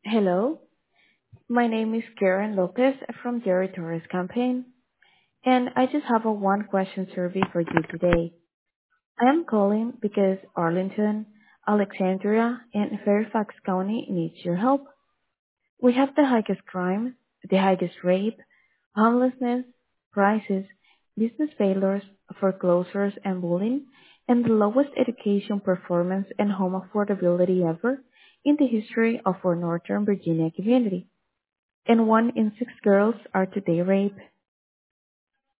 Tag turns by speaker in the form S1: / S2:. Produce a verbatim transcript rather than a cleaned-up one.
S1: Hello, my name is Karen Lopez from Jerry Torres Campaign, and I just have a one question survey for you today. I am calling because Arlington, Alexandria, and Fairfax County needs your help. We have the highest crime, the highest rape, homelessness, prices, business failures, foreclosures, and bullying, and the lowest education performance and home affordability ever in the history of our Northern Virginia community. And one in six girls are today raped.